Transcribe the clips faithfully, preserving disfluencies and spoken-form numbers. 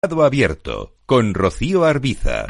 Abierto con Rocío Arbiza.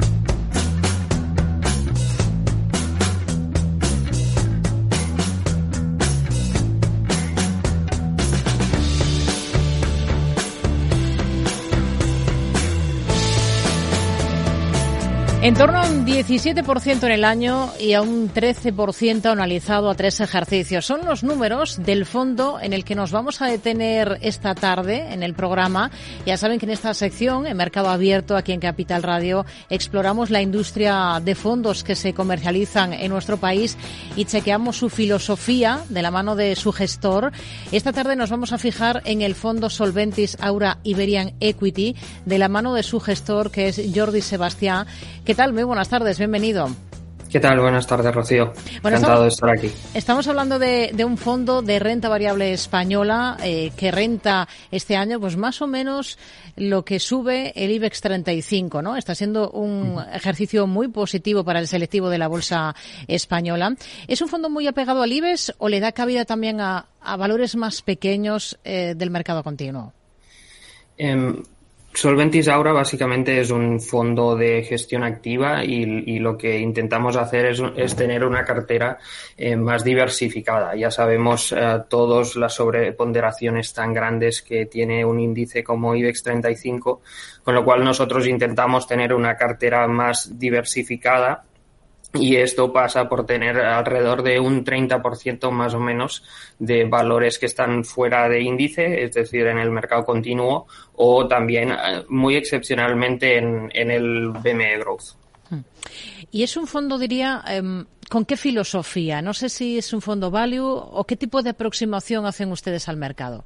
En torno a un diecisiete por ciento en el año y a un trece por ciento analizado a tres ejercicios. Son los números del fondo en el que nos vamos a detener esta tarde en el programa. Ya saben que en esta sección, en Mercado Abierto, aquí en Capital Radio, exploramos la industria de fondos que se comercializan en nuestro país y chequeamos su filosofía de la mano de su gestor. Esta tarde nos vamos a fijar en el fondo Solventis Aura Iberian Equity de la mano de su gestor, que es Jordi Sebastián. ¿Qué tal? Muy buenas tardes, bienvenido. ¿Qué tal? Buenas tardes, Rocío. Bueno, encantado estamos, de estar aquí. Estamos hablando de, de un fondo de renta variable española eh, que renta este año pues más o menos lo que sube el IBEX treinta y cinco, ¿no? Está siendo un uh-huh. ejercicio muy positivo para el selectivo de la bolsa española. ¿Es un fondo muy apegado al IBEX o le da cabida también a, a valores más pequeños eh, del mercado continuo? Um... Solventis Aura básicamente es un fondo de gestión activa y, y lo que intentamos hacer es, es tener una cartera eh, más diversificada. Ya sabemos eh, todos las sobreponderaciones tan grandes que tiene un índice como IBEX treinta y cinco, con lo cual nosotros intentamos tener una cartera más diversificada. Y esto pasa por tener alrededor de un treinta por ciento más o menos de valores que están fuera de índice, es decir, en el mercado continuo o también muy excepcionalmente en, en el B M E Growth. Y es un fondo, diría, eh, ¿con qué filosofía? No sé si es un fondo value o qué tipo de aproximación hacen ustedes al mercado.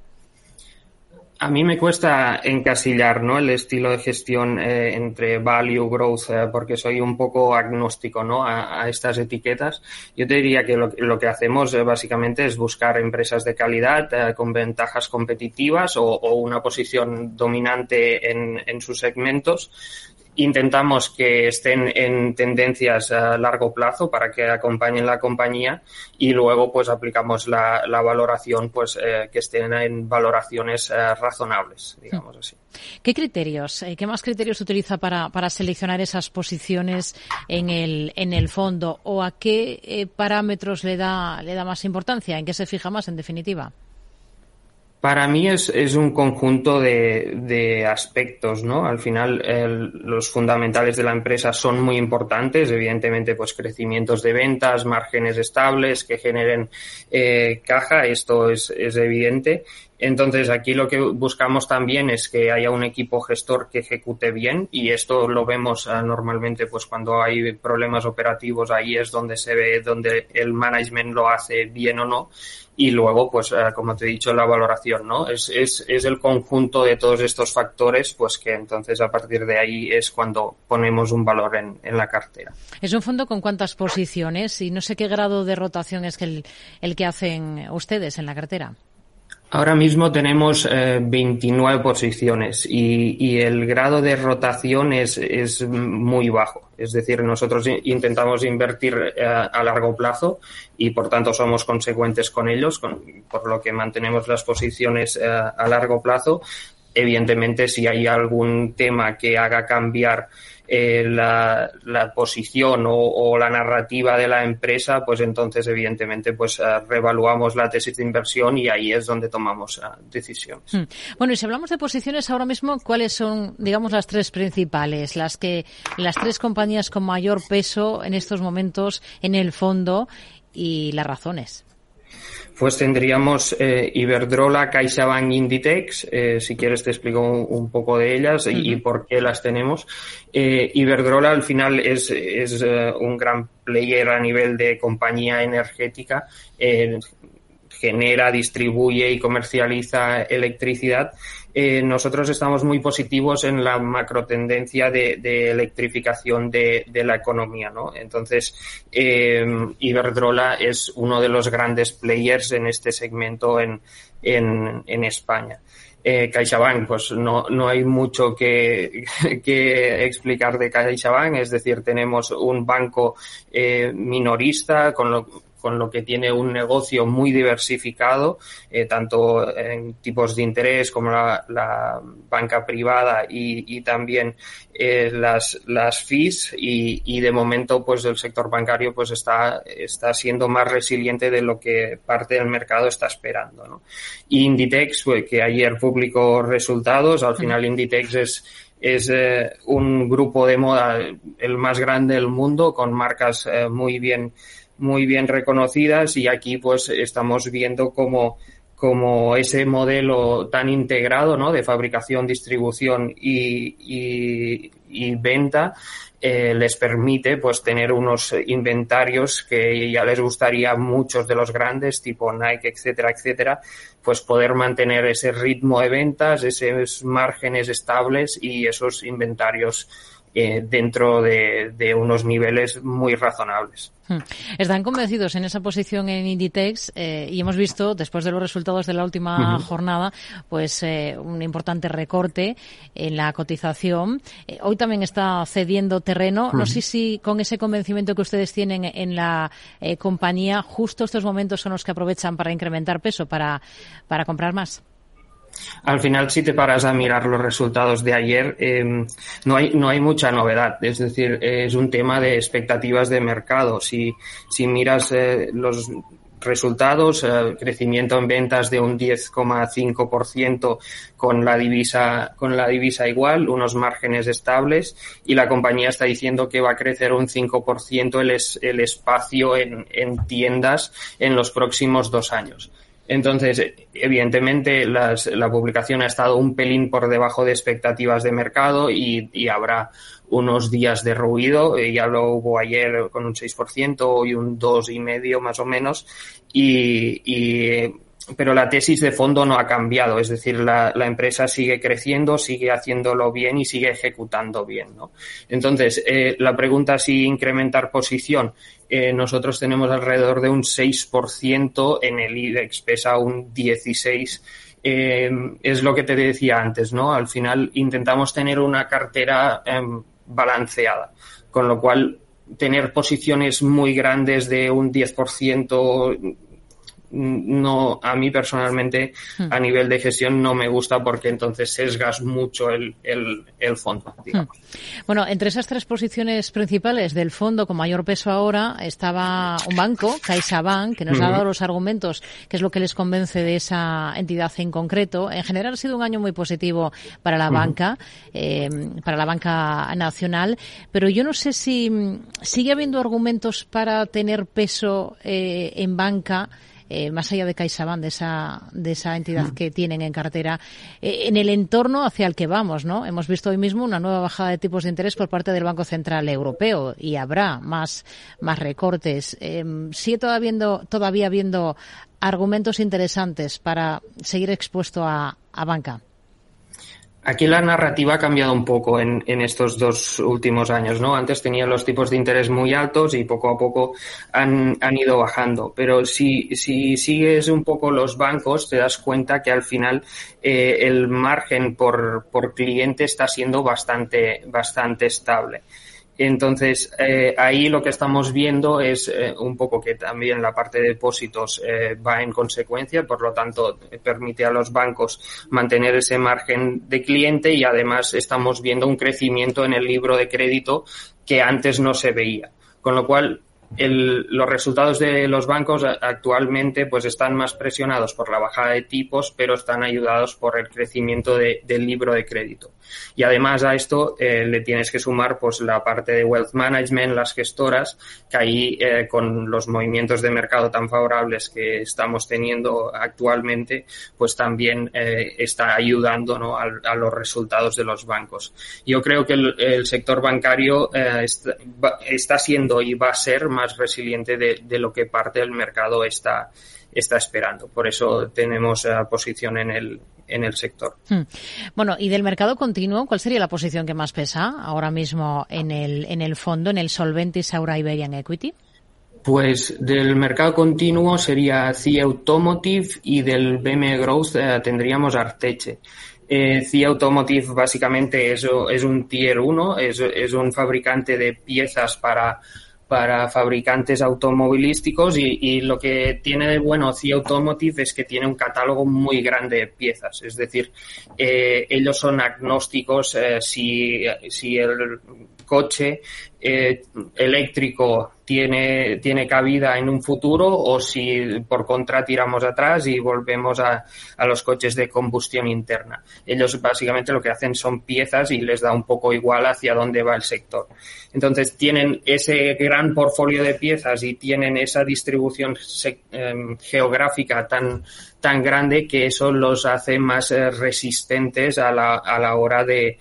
A mí me cuesta encasillar, ¿no?, el estilo de gestión eh, entre value, growth, eh, porque soy un poco agnóstico, ¿no?, a, a estas etiquetas. Yo te diría que lo, lo que hacemos eh, básicamente es buscar empresas de calidad eh, con ventajas competitivas o, o una posición dominante en, en sus segmentos. Intentamos que estén en tendencias a largo plazo para que acompañen la compañía y luego pues aplicamos la, la valoración pues eh, que estén en valoraciones eh, razonables, digamos así. ¿Qué criterios, eh, qué más criterios utiliza para, para seleccionar esas posiciones en el, en el fondo o a qué eh, parámetros le da, le da más importancia? ¿En qué se fija más en definitiva? Para mí es, es un conjunto de, de aspectos, ¿no? Al final, el, los fundamentales de la empresa son muy importantes, evidentemente, pues crecimientos de ventas, márgenes estables que generen eh, caja, esto es, es evidente. Entonces, aquí lo que buscamos también es que haya un equipo gestor que ejecute bien y esto lo vemos uh, normalmente pues cuando hay problemas operativos, ahí es donde se ve donde el management lo hace bien o no. Y luego, pues, uh, como te he dicho, la valoración, ¿no? Es, es, es el conjunto de todos estos factores, pues que entonces a partir de ahí es cuando ponemos un valor en, en la cartera. ¿Es un fondo con cuántas posiciones? Y no sé qué grado de rotación es el, el que hacen ustedes en la cartera. Ahora mismo tenemos eh, veintinueve posiciones y, y el grado de rotación es, es muy bajo. Es decir, nosotros intentamos invertir eh, a largo plazo y, por tanto, somos consecuentes con ellos, con, por lo que mantenemos las posiciones eh, a largo plazo. Evidentemente, si hay algún tema que haga cambiar eh, la, la posición o, o la narrativa de la empresa, pues entonces, evidentemente, pues uh, reevaluamos la tesis de inversión y ahí es donde tomamos uh, decisiones. Hmm. Bueno, y si hablamos de posiciones ahora mismo, ¿cuáles son, digamos, las tres principales, las que, las tres compañías con mayor peso en estos momentos en el fondo y las razones? Pues tendríamos eh, Iberdrola, CaixaBank, Inditex. Eh, si quieres te explico un, un poco de ellas y, uh-huh. y por qué las tenemos. Eh, Iberdrola al final es, es uh, un gran player a nivel de compañía energética. Eh, genera, distribuye y comercializa electricidad. Eh, nosotros estamos muy positivos en la macrotendencia de, de electrificación de, de la economía, ¿no? Entonces, eh, Iberdrola es uno de los grandes players en este segmento en, en, en España. Eh, CaixaBank, pues no, no hay mucho que, que explicar de CaixaBank, es decir, tenemos un banco eh, minorista con lo con lo que tiene un negocio muy diversificado, eh, tanto en tipos de interés como la, la banca privada y, y también eh, las, las fees y, y de momento pues el sector bancario pues está, está siendo más resiliente de lo que parte del mercado está esperando, ¿no? Y Inditex, que ayer publicó resultados, al final Inditex es Es eh, un grupo de moda el más grande del mundo con marcas eh, muy bien muy bien reconocidas y aquí pues estamos viendo cómo como ese modelo tan integrado, ¿no? De fabricación, distribución y, y, y venta eh, les permite pues tener unos inventarios que ya les gustaría a muchos de los grandes tipo Nike, etcétera, etcétera, pues poder mantener ese ritmo de ventas, esos márgenes estables y esos inventarios eh, dentro de, de unos niveles muy razonables. Están convencidos en esa posición en Inditex eh, y hemos visto, después de los resultados de la última uh-huh. jornada, pues eh, un importante recorte en la cotización. Eh, hoy también está cediendo terreno. Uh-huh. No sé si con ese convencimiento que ustedes tienen en la eh, compañía, justo estos momentos son los que aprovechan para incrementar peso, para, para comprar más. Al final, si te paras a mirar los resultados de ayer, eh, no hay no hay mucha novedad. Es decir, es un tema de expectativas de mercado. Si si miras eh, los resultados, eh, crecimiento en ventas de un diez coma cinco por ciento con la divisa con la divisa igual, unos márgenes estables y la compañía está diciendo que va a crecer un cinco por ciento el es, el espacio en en tiendas en los próximos dos años. Entonces, evidentemente, las, la publicación ha estado un pelín por debajo de expectativas de mercado y, y habrá unos días de ruido. Ya lo hubo ayer con un seis por ciento, hoy un dos coma cinco más o menos. Y, y, pero la tesis de fondo no ha cambiado. Es decir, la, la empresa sigue creciendo, sigue haciéndolo bien y sigue ejecutando bien, ¿no? Entonces, eh, la pregunta si incrementar posición. Eh, nosotros tenemos alrededor de un seis por ciento en el IBEX, pesa un dieciséis por ciento. Eh, es lo que te decía antes, ¿no? Al final intentamos tener una cartera eh, balanceada, con lo cual tener posiciones muy grandes de un diez por ciento no, a mí personalmente a nivel de gestión no me gusta porque entonces sesgas mucho el, el, el fondo, digamos. Bueno, entre esas tres posiciones principales del fondo con mayor peso ahora estaba un banco, CaixaBank, que nos uh-huh. ha dado los argumentos, que es lo que les convence de esa entidad en concreto. En general ha sido un año muy positivo para la uh-huh. banca, eh, para la banca nacional, pero yo no sé si sigue habiendo argumentos para tener peso eh, en banca, Eh, más allá de CaixaBank, de esa, de esa entidad que tienen en cartera, eh, en el entorno hacia el que vamos, ¿no? Hemos visto hoy mismo una nueva bajada de tipos de interés por parte del Banco Central Europeo y habrá más, más recortes. Eh, sigue todavía habiendo, todavía habiendo argumentos interesantes para seguir expuesto a, a banca. Aquí la narrativa ha cambiado un poco en, en estos dos últimos años, ¿no? Antes tenían los tipos de interés muy altos y poco a poco han, han ido bajando. Pero si, si sigues un poco los bancos, te das cuenta que al final eh, el margen por, por cliente está siendo bastante, bastante estable. Entonces, eh, ahí lo que estamos viendo es eh, un poco que también la parte de depósitos eh, va en consecuencia, por lo tanto, permite a los bancos mantener ese margen de cliente y además estamos viendo un crecimiento en el libro de crédito que antes no se veía. Con lo cual, el, los resultados de los bancos actualmente pues están más presionados por la bajada de tipos, pero están ayudados por el crecimiento de, del libro de crédito. Y además a esto eh, le tienes que sumar pues la parte de wealth management, las gestoras, que ahí eh, con los movimientos de mercado tan favorables que estamos teniendo actualmente, pues también eh, está ayudando, ¿no?, a, a los resultados de los bancos. Yo creo que el, el sector bancario eh, está, va, está siendo y va a ser más resiliente de, de lo que parte del mercado está, está esperando. Por eso tenemos uh, posición en el en el sector. Hmm. Bueno, y del mercado continuo, ¿cuál sería la posición que más pesa ahora mismo en el en el fondo, en el Solventis Aura Iberian Equity? Pues del mercado continuo sería C I A Automotive y del B M Growth eh, tendríamos Arteche. Eh, C I A Automotive básicamente es, es un tier uno, es, es un fabricante de piezas para para fabricantes automovilísticos y, y lo que tiene de bueno C Automotive es que tiene un catálogo muy grande de piezas, es decir, eh, ellos son agnósticos eh, si, si el coche eh, eléctrico tiene, tiene cabida en un futuro o si por contra tiramos atrás y volvemos a, a los coches de combustión interna. Ellos básicamente lo que hacen son piezas y les da un poco igual hacia dónde va el sector. Entonces tienen ese gran portfolio de piezas y tienen esa distribución se, eh, geográfica tan tan grande que eso los hace más eh, resistentes a la, a la hora de,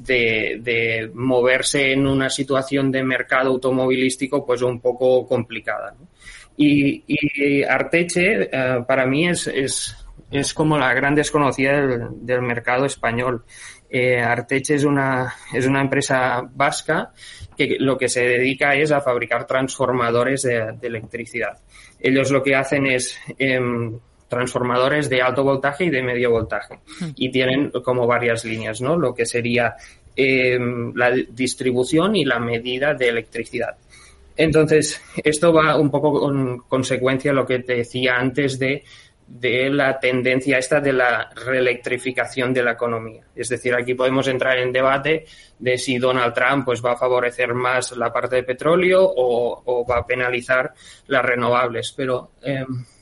de, de moverse en una situación de mercado automovilístico pues un poco complicada, ¿no? Y, y Arteche eh, para mí es, es, es como la gran desconocida del, del mercado español. Eh, Arteche es una, es una empresa vasca que lo que se dedica es a fabricar transformadores de, de electricidad. Ellos lo que hacen es eh, transformadores de alto voltaje y de medio voltaje y tienen como varias líneas, ¿no? Lo que sería eh, la distribución y la medida de electricidad. Entonces, esto va un poco con consecuencia a lo que te decía antes de, de la tendencia esta de la reelectrificación de la economía. Es decir, aquí podemos entrar en debate de si Donald Trump pues va a favorecer más la parte de petróleo o, o va a penalizar las renovables, pero eh,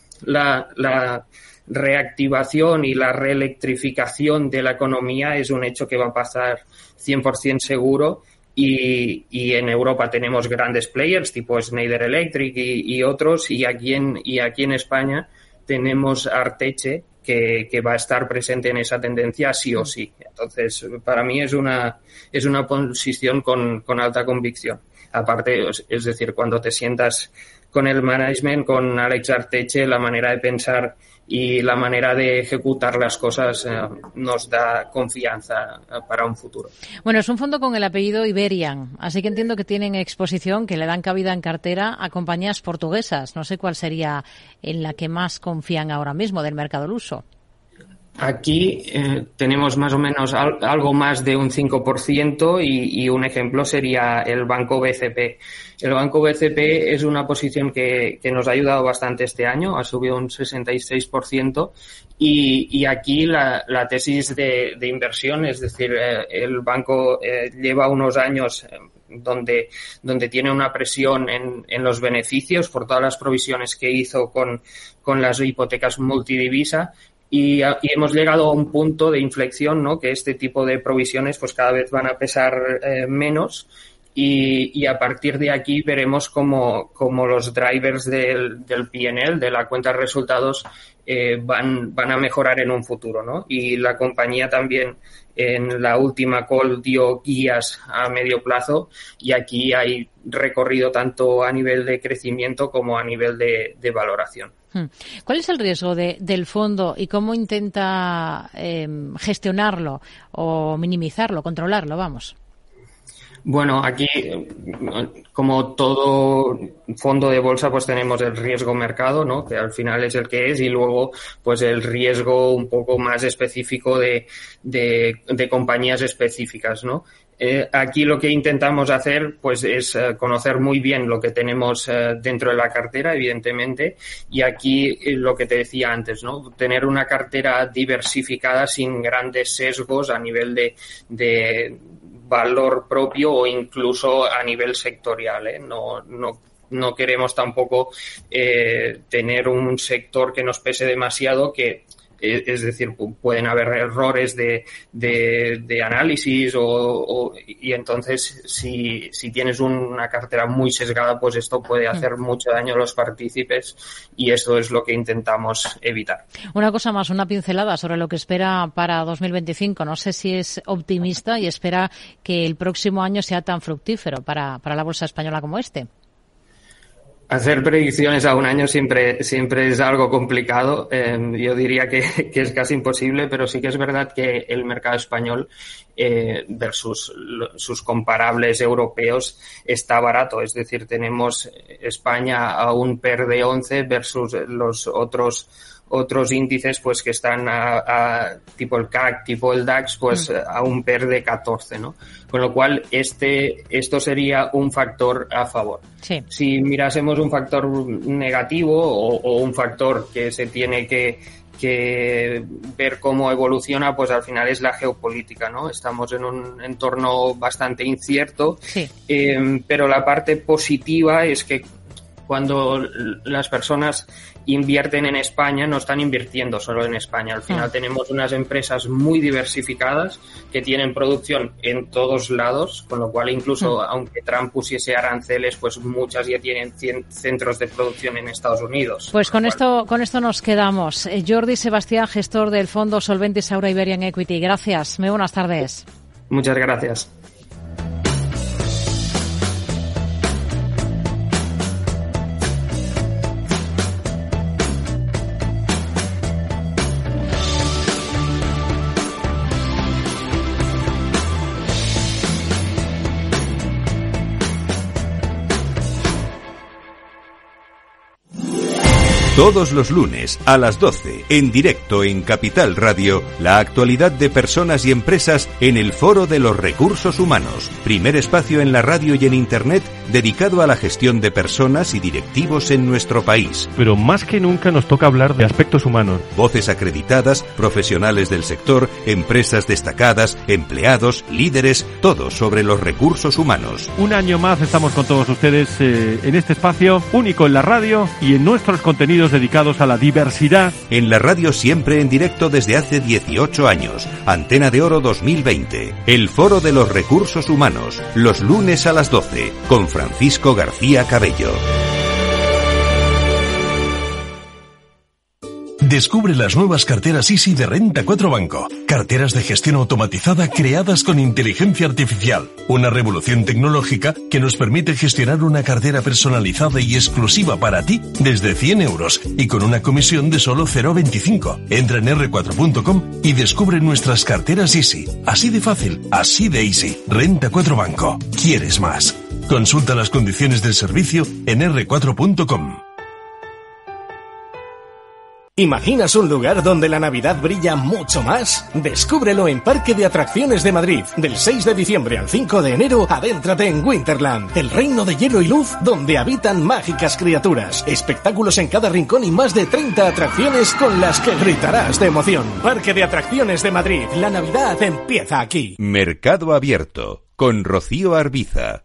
La, la reactivación y la reelectrificación de la economía es un hecho que va a pasar cien por ciento seguro y, y en Europa tenemos grandes players tipo Schneider Electric y, y otros y aquí en, y aquí en España tenemos Arteche que, que va a estar presente en esa tendencia sí o sí. Entonces, para mí es una, es una posición con, con alta convicción. Aparte, es decir, cuando te sientas con el management, con Alex Arteche, la manera de pensar y la manera de ejecutar las cosas eh, nos da confianza para un futuro. Bueno, es un fondo con el apellido Iberian, así que entiendo que tienen exposición, que le dan cabida en cartera a compañías portuguesas. No sé cuál sería en la que más confían ahora mismo del mercado luso. Aquí eh, tenemos más o menos al, algo más de un cinco por ciento y, y un ejemplo sería el Banco B C P. El Banco B C P es una posición que, que nos ha ayudado bastante este año, ha subido un sesenta y seis por ciento y, y aquí la, la tesis de, de inversión, es decir, eh, el banco eh, lleva unos años eh, donde, donde tiene una presión en, en los beneficios por todas las provisiones que hizo con, con las hipotecas multidivisa. Y, y hemos llegado a un punto de inflexión, ¿no? Que este tipo de provisiones pues cada vez van a pesar eh, menos y, y a partir de aquí veremos cómo, cómo los drivers del, del P and L, de la cuenta de resultados, eh, van, van a mejorar en un futuro, ¿no? Y la compañía también en la última call dio guías a medio plazo y aquí hay recorrido tanto a nivel de crecimiento como a nivel de, de valoración. ¿Cuál es el riesgo de, del fondo y cómo intenta eh, gestionarlo o minimizarlo, controlarlo, vamos? Bueno, aquí, como todo fondo de bolsa, pues tenemos el riesgo mercado, ¿no? Que al final es el que es, y luego, pues el riesgo un poco más específico de, de, de compañías específicas, ¿no? Eh, aquí lo que intentamos hacer pues es eh, conocer muy bien lo que tenemos eh, dentro de la cartera, evidentemente, y aquí eh, lo que te decía antes, ¿no? Tener una cartera diversificada sin grandes sesgos a nivel de, de valor propio o incluso a nivel sectorial, ¿eh? No, no no queremos tampoco eh, tener un sector que nos pese demasiado, que es decir, pueden haber errores de, de, de análisis o, o, y entonces si, si tienes una cartera muy sesgada, pues esto puede hacer mucho daño a los partícipes y eso es lo que intentamos evitar. Una cosa más, una pincelada sobre lo que espera para dos mil veinticinco. No sé si es optimista y espera que el próximo año sea tan fructífero para, para la bolsa española como este. Hacer predicciones a un año siempre siempre es algo complicado. Eh, yo diría que, que es casi imposible, pero sí que es verdad que el mercado español eh, versus lo, sus comparables europeos está barato. Es decir, tenemos España a un P E R de once versus los otros otros índices pues que están a, a tipo el C A C, tipo el DAX, pues mm. a un P E R de catorce, ¿no? Con lo cual este esto sería un factor a favor. Sí. Si mirásemos un factor negativo o, o un factor que se tiene que que ver cómo evoluciona, pues al final es la geopolítica, ¿no? Estamos en un entorno bastante incierto, sí. eh, pero la parte positiva es que cuando las personas invierten en España, no están invirtiendo solo en España. Al final ah. tenemos unas empresas muy diversificadas que tienen producción en todos lados, con lo cual incluso ah. aunque Trump pusiese aranceles, pues muchas ya tienen centros de producción en Estados Unidos. Pues con esto, con esto nos quedamos. Jordi Sebastián, gestor del fondo Solventis Aura Iberian Equity. Gracias. Muy buenas tardes. Muchas gracias. Todos los lunes a las doce, en directo en Capital Radio, la actualidad de personas y empresas en el Foro de los Recursos Humanos, primer espacio en la radio y en Internet dedicado a la gestión de personas y directivos en nuestro país. Pero más que nunca nos toca hablar de aspectos humanos. Voces acreditadas, profesionales del sector, empresas destacadas, empleados, líderes, todo sobre los recursos humanos. Un año más estamos con todos ustedes eh, en este espacio único en la radio y en nuestros contenidos dedicados a la diversidad. En la radio siempre en directo desde hace dieciocho años. Antena de Oro dos mil veinte. El Foro de los Recursos Humanos. Los lunes a las doce. Con Francisco García Cabello. Descubre las nuevas carteras Easy de Renta cuatro Banco. Carteras de gestión automatizada creadas con inteligencia artificial. Una revolución tecnológica que nos permite gestionar una cartera personalizada y exclusiva para ti desde cien euros y con una comisión de solo cero coma veinticinco. Entra en erre cuatro punto com y descubre nuestras carteras Easy. Así de fácil, así de easy. Renta cuatro Banco. ¿Quieres más? Consulta las condiciones del servicio en erre cuatro punto com. ¿Imaginas un lugar donde la Navidad brilla mucho más? Descúbrelo en Parque de Atracciones de Madrid. Del seis de diciembre al cinco de enero, adéntrate en Winterland, el reino de hielo y luz donde habitan mágicas criaturas. Espectáculos en cada rincón y más de treinta atracciones con las que gritarás de emoción. Parque de Atracciones de Madrid. La Navidad empieza aquí. Mercado Abierto con Rocío Arbiza.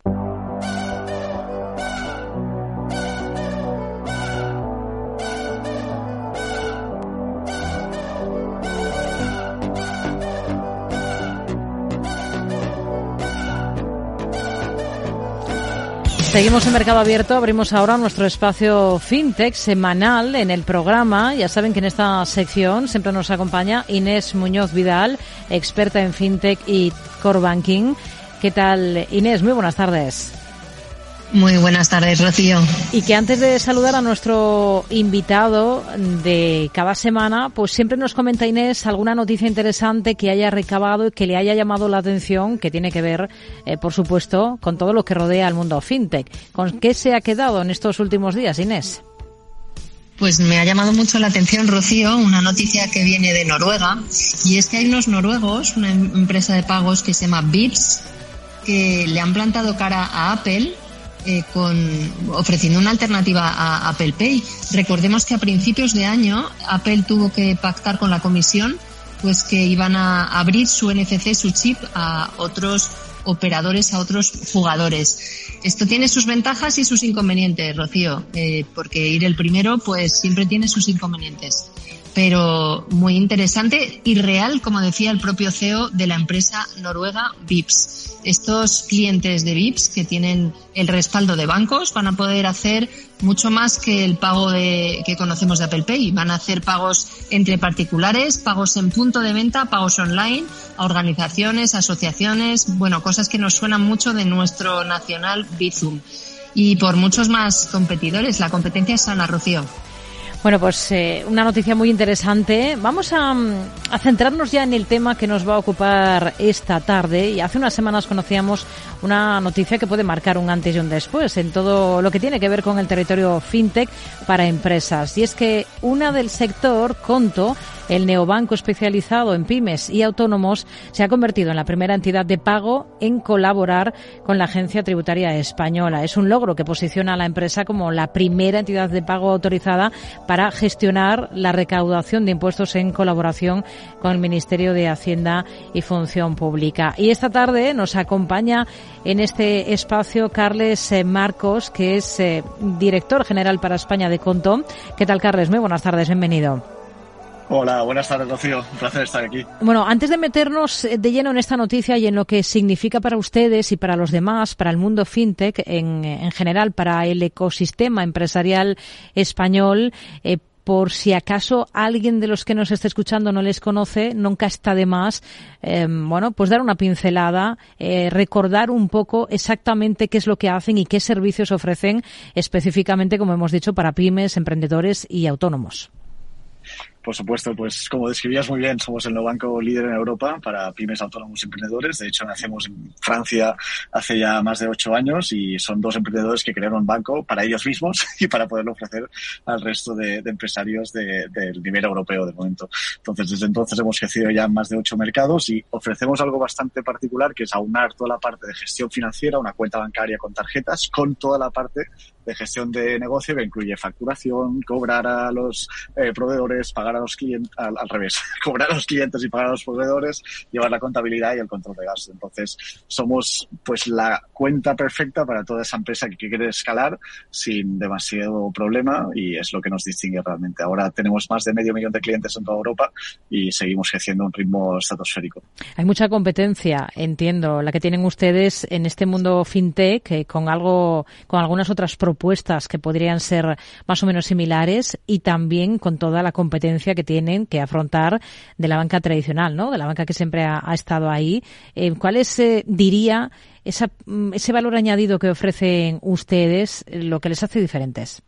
Seguimos en Mercado Abierto, abrimos ahora nuestro espacio FinTech semanal en el programa. Ya saben que en esta sección siempre nos acompaña Inés Muñoz Vidal, experta en FinTech y Core Banking. ¿Qué tal, Inés? Muy buenas tardes. Muy buenas tardes, Rocío. Y que antes de saludar a nuestro invitado de cada semana, pues siempre nos comenta Inés alguna noticia interesante que haya recabado y que le haya llamado la atención, que tiene que ver, eh, por supuesto, con todo lo que rodea al mundo fintech. ¿Con qué se ha quedado en estos últimos días, Inés? Pues me ha llamado mucho la atención, Rocío, una noticia que viene de Noruega, y es que hay unos noruegos, una empresa de pagos que se llama Vipps, que le han plantado cara a Apple, Eh, con ofreciendo una alternativa a Apple Pay. Recordemos que a principios de año Apple tuvo que pactar con la comisión pues que iban a abrir su N F C, su chip, a otros operadores, a otros jugadores. Esto tiene sus ventajas y sus inconvenientes, Rocío, eh, porque ir el primero pues siempre tiene sus inconvenientes. Pero muy interesante y real, como decía el propio C E O de la empresa noruega Vipps. Estos clientes de Vipps que tienen el respaldo de bancos van a poder hacer mucho más que el pago de, que conocemos de Apple Pay. Van a hacer pagos entre particulares, pagos en punto de venta, pagos online, a organizaciones, asociaciones, bueno, cosas que nos suenan mucho de nuestro nacional Bizum. Y por muchos más competidores, la competencia es sana, Rocío. Bueno, pues eh, una noticia muy interesante. Vamos a, a centrarnos ya en el tema que nos va a ocupar esta tarde. Y hace unas semanas conocíamos una noticia que puede marcar un antes y un después en todo lo que tiene que ver con el territorio fintech para empresas. Y es que una del sector, Conto, el neobanco especializado en pymes y autónomos, se ha convertido en la primera entidad de pago en colaborar con la Agencia Tributaria Española. Es un logro que posiciona a la empresa como la primera entidad de pago autorizada para gestionar la recaudación de impuestos en colaboración con el Ministerio de Hacienda y Función Pública. Y esta tarde nos acompaña en este espacio Carles Marcos, que es eh, director general para España de Conto. ¿Qué tal, Carles? Muy buenas tardes, bienvenido. Hola, buenas tardes, Rocío. Un placer estar aquí. Bueno, antes de meternos de lleno en esta noticia y en lo que significa para ustedes y para los demás, para el mundo fintech en, en general, para el ecosistema empresarial español, eh, por si acaso alguien de los que nos esté escuchando no les conoce, nunca está de más, eh, bueno, pues dar una pincelada, eh, recordar un poco exactamente qué es lo que hacen y qué servicios ofrecen específicamente, como hemos dicho, para pymes, emprendedores y autónomos. Por supuesto, pues como describías muy bien, somos el neobanco líder en Europa para pymes, autónomos y emprendedores. De hecho, nacemos en Francia hace ya más de ocho años y son dos emprendedores que crearon un banco para ellos mismos y para poderlo ofrecer al resto de, de empresarios de, del nivel europeo de momento. Entonces, desde entonces hemos crecido ya en más de ocho mercados y ofrecemos algo bastante particular, que es aunar toda la parte de gestión financiera, una cuenta bancaria con tarjetas, con toda la parte de gestión de negocio que incluye facturación, cobrar a los eh, proveedores, pagar a los clientes, al, al revés, cobrar a los clientes y pagar a los proveedores, llevar la contabilidad y el control de gastos. Entonces, somos pues la cuenta perfecta para toda esa empresa que quiere escalar sin demasiado problema y es lo que nos distingue realmente. Ahora tenemos más de medio millón de clientes en toda Europa y seguimos creciendo a un ritmo estratosférico. Hay mucha competencia, entiendo, la que tienen ustedes en este mundo fintech, eh, con algo, con algunas otras propuestas que podrían ser más o menos similares y también con toda la competencia que tienen que afrontar de la banca tradicional, ¿no? De la banca que siempre ha, ha estado ahí. Eh, ¿Cuál es, eh, diría, esa, ese valor añadido que ofrecen ustedes, eh, lo que les hace diferentes?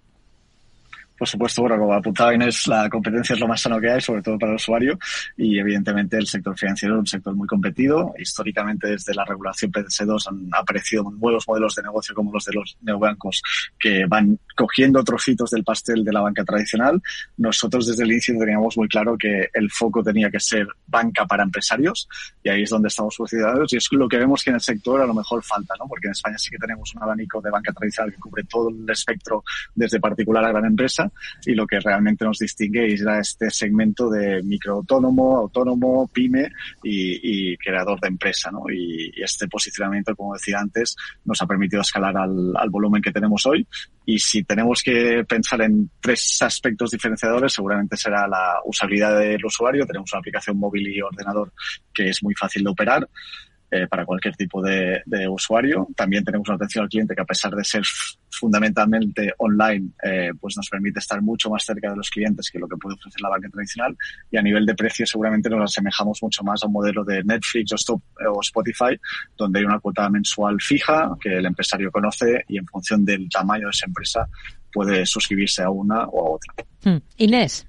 Por supuesto, bueno, como apuntaba Inés, la competencia es lo más sano que hay, sobre todo para el usuario, y evidentemente el sector financiero es un sector muy competido. Históricamente, desde la regulación P C dos han aparecido nuevos modelos de negocio como los de los neobancos que van cogiendo trocitos del pastel de la banca tradicional. Nosotros desde el inicio teníamos muy claro que el foco tenía que ser banca para empresarios y ahí es donde estamos posicionados y es lo que vemos que en el sector a lo mejor falta, ¿no? Porque en España sí que tenemos un abanico de banca tradicional que cubre todo el espectro desde particular a gran empresa y lo que realmente nos distingue es este segmento de microautónomo, autónomo, pyme y, y creador de empresa, ¿no? Y, y este posicionamiento, como decía antes, nos ha permitido escalar al, al volumen que tenemos hoy. Y si tenemos que pensar en tres aspectos diferenciadores, seguramente será la usabilidad del usuario. Tenemos una aplicación móvil y ordenador que es muy fácil de operar eh, para cualquier tipo de, de usuario. También tenemos una atención al cliente que, a pesar de ser fundamentalmente online, eh, pues nos permite estar mucho más cerca de los clientes que lo que puede ofrecer la banca tradicional. Y a nivel de precio seguramente nos asemejamos mucho más a un modelo de Netflix o, Stop, o Spotify, donde hay una cuota mensual fija que el empresario conoce y en función del tamaño de esa empresa puede suscribirse a una o a otra. Hmm. Inés.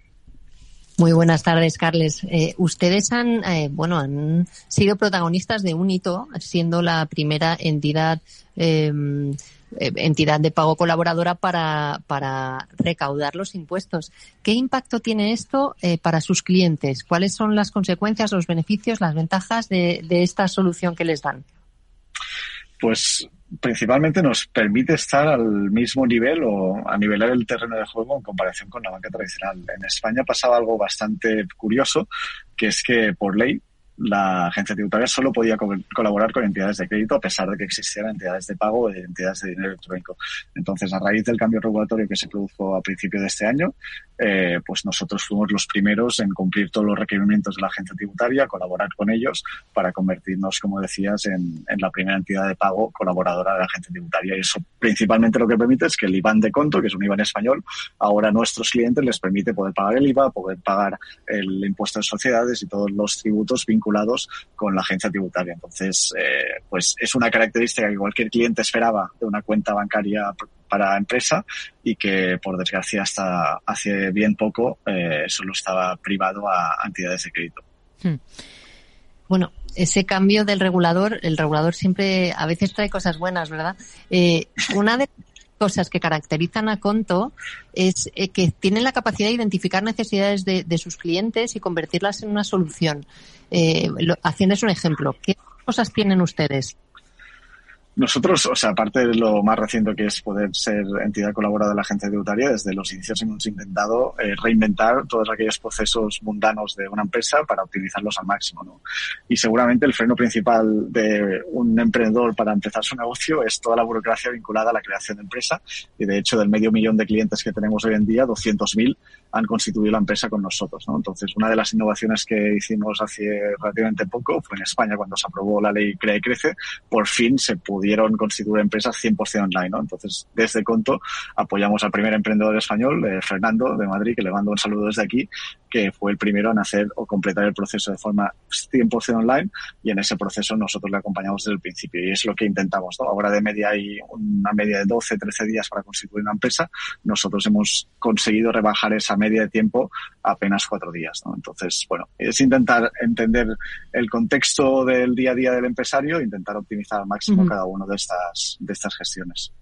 Muy buenas tardes, Carles. Eh, ustedes han, eh, bueno, han sido protagonistas de un hito, siendo la primera entidad eh, entidad de pago colaboradora para, para recaudar los impuestos. ¿Qué impacto tiene esto eh, para sus clientes? ¿Cuáles son las consecuencias, los beneficios, las ventajas de, de esta solución que les dan? Pues principalmente nos permite estar al mismo nivel o a nivelar el terreno de juego en comparación con la banca tradicional. En España pasaba algo bastante curioso, que es que por ley la agencia tributaria solo podía co- colaborar con entidades de crédito a pesar de que existieran entidades de pago y entidades de dinero electrónico. Entonces, a raíz del cambio regulatorio que se produjo a principio de este año, eh, pues nosotros fuimos los primeros en cumplir todos los requerimientos de la agencia tributaria, colaborar con ellos para convertirnos, como decías, en, en la primera entidad de pago colaboradora de la agencia tributaria. Y eso principalmente lo que permite es que el I B A N de Conto, que es un I B A N español, ahora a nuestros clientes les permite poder pagar el I V A, poder pagar el impuesto de sociedades y todos los tributos vinculados vinculados con la agencia tributaria. Entonces, eh, pues es una característica que cualquier cliente esperaba de una cuenta bancaria para empresa y que, por desgracia, hasta hace bien poco eh, solo estaba privado a entidades de crédito. Hmm. Bueno, ese cambio del regulador, el regulador siempre a veces trae cosas buenas, ¿verdad? Eh, una de cosas que caracterizan a Conto es eh, que tienen la capacidad de identificar necesidades de, de sus clientes y convertirlas en una solución. Eh, lo, haciéndoles un ejemplo, ¿qué cosas tienen ustedes? Nosotros, o sea, aparte de lo más reciente que es poder ser entidad colaboradora de la agencia tributaria, desde los inicios hemos intentado eh, reinventar todos aquellos procesos mundanos de una empresa para optimizarlos al máximo, ¿no? Y seguramente el freno principal de un emprendedor para empezar su negocio es toda la burocracia vinculada a la creación de empresa. Y de hecho, del medio millón de clientes que tenemos hoy en día, doscientos mil han constituido la empresa con nosotros, ¿no? Entonces, una de las innovaciones que hicimos hace relativamente poco fue en España, cuando se aprobó la ley Crea y Crece, por fin se pudieron constituir empresas cien por ciento online, ¿no? Entonces, desde Conto apoyamos al primer emprendedor español, eh, Fernando, de Madrid, que le mando un saludo desde aquí, que fue el primero en hacer o completar el proceso de forma cien por ciento online, y en ese proceso nosotros le acompañamos desde el principio, y es lo que intentamos, ¿no? Ahora de media hay una media de doce, trece días para constituir una empresa. Nosotros hemos conseguido rebajar esa media de tiempo a apenas cuatro días, ¿no? Entonces, bueno, es intentar entender el contexto del día a día del empresario e intentar optimizar al máximo uh-huh. cada uno de estas, de estas gestiones.